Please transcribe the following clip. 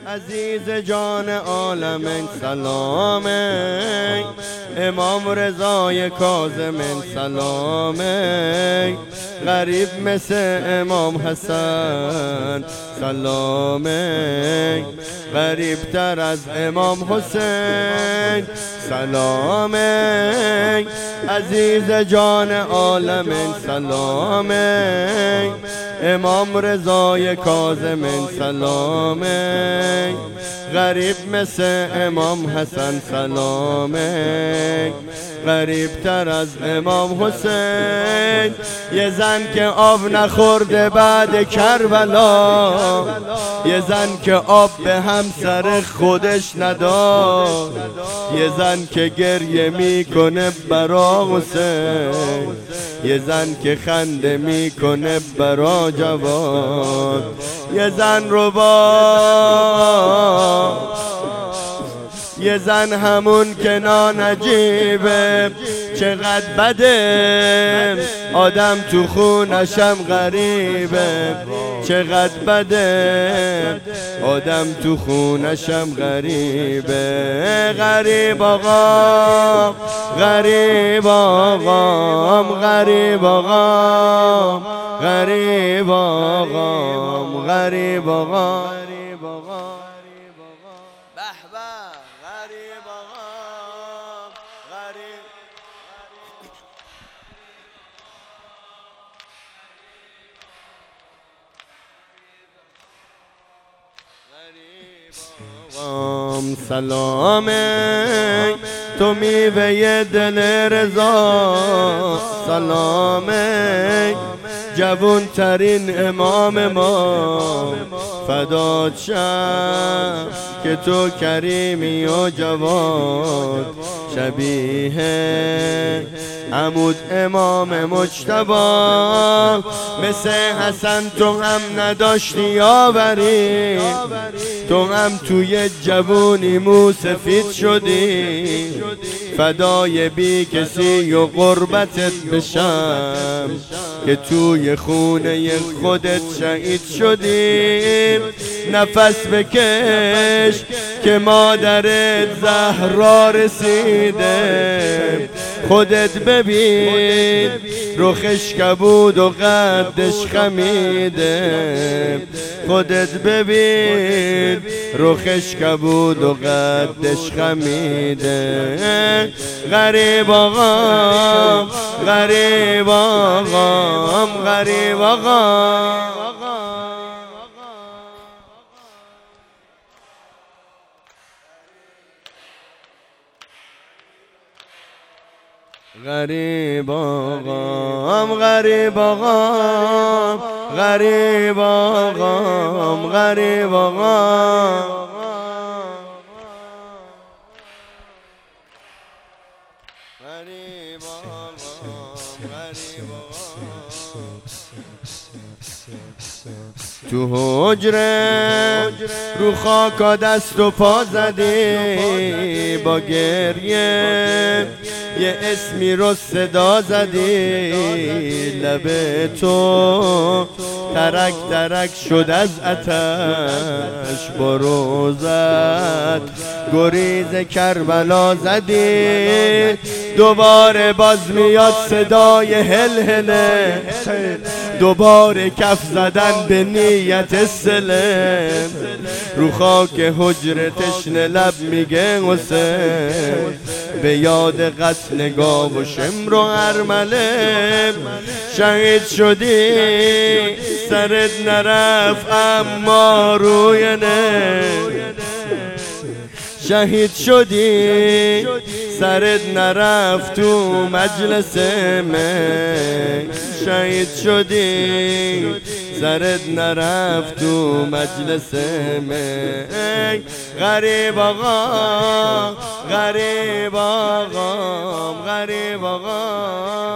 عزیز جان عالم سلام امام رضای کاظم سلام غریب مثل امام حسن سلام غریب تر از امام حسین سلام عزیز جان عالم سلام امام رضای کاظم سلام غریب مثل امام حسن سلام غریب تر از امام حسین یه زن که آب نخورده بعد کربلا یه زن که آب به همسر خودش نداد یه زن که گریه میکنه برا حسین یه زن که خنده میکنه برا جوان یه زن رو یه زن همون که نانجیبه چقدر بده آدم تو خونشم غریبه چقدر بده آدم تو خونشم غریبه غریب آقا غریب آقا غریب آقا غریب آقا غریب آقا سلام تو میوه دل رضا سلام جوان ترین امام ما فدات شم که تو کریمی و جواد شبیه عمود امام مجتبی مثل حسن تو هم نداشتی یاوری تو هم توی جوونی موسفید شدی فدای بی کسی و قربتت بشم که توی خونه خودت شهید شدی نفس بکش که مادرت زهرا رسیده خودت ببین رخش کبود و قدش خمیده خودت ببین رخش کبود و قدش خمیده غریب آقا غریب آقا غریب آقا غریب آقا غریب آقا غریب آقا غریب آقا تو حجره رو خاکا دست و پا زدی با گریه یه اسمی رو صدا زدی لب تو ترک ترک شد از آتش با روزت گریز کربلا زدی دوباره باز میاد صدای هلهله دوباره کف زدن به نیت سلم رو خاک حجر تشنه لب میگه حسین به یاد قتل نگاه و شمر و ارمله شهید شدی سرت نرفت اما روی نه شهید شدی سرت نرفت تو مجلس من شهید شدی سرت نرفت تو مجلس من غریب آقا غریب آقا غریب آقا